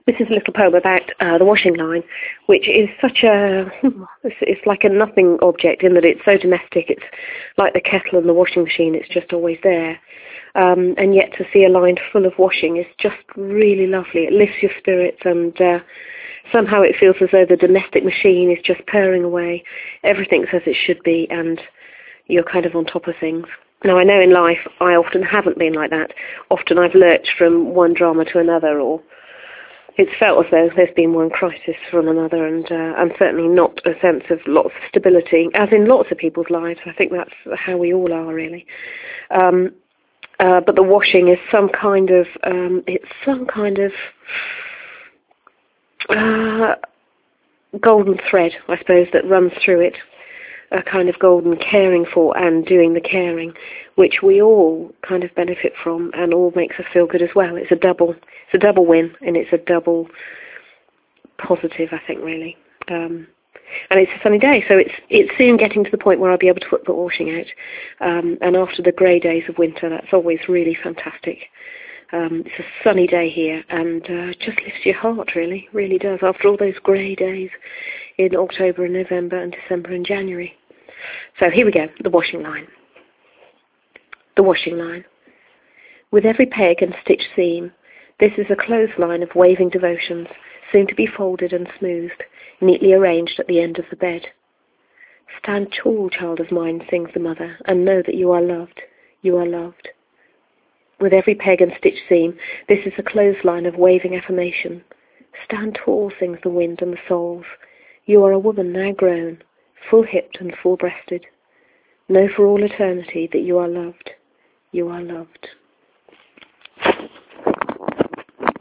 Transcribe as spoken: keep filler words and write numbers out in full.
This is a little poem about uh, the washing line, which is such a, it's, it's like a nothing object in that it's so domestic. It's like the kettle and the washing machine. It's just always there. Um, and yet to see a line full of washing is just really lovely. It lifts your spirits, and uh, somehow it feels as though the domestic machine is just purring away. Everything's as it should be, and you're kind of on top of things. Now, I know in life I often haven't been like that. Often I've lurched from one drama to another, or it's felt as though there's been one crisis from another, and uh, and certainly not a sense of lots of stability, as in lots of people's lives. I think that's how we all are, really. Um, uh, but the washing is some kind of, um, it's some kind of uh, golden thread, I suppose, that runs through it. A kind of golden caring for and doing the caring, which we all kind of benefit from and all makes us feel good as well. It's a double, it's a double win, and it's a double positive, I think, really. Um, and it's a sunny day, so it's it's soon getting to the point where I'll be able to put the washing out. Um, and after the grey days of winter, that's always really fantastic. Um, it's a sunny day here, and uh, just lifts your heart, really, really does. After all those grey days in October and November and December and January. So here we go, the washing line. The washing line. With every peg and stitch seam, this is a clothesline of waving devotions, soon to be folded and smoothed, neatly arranged at the end of the bed. Stand tall, child of mine, sings the mother, and know that you are loved, you are loved. With every peg and stitch seam, this is a clothesline of waving affirmation. Stand tall, sings the wind and the souls. You are a woman now grown, full-hipped and full-breasted. Know for all eternity that you are loved. You are loved.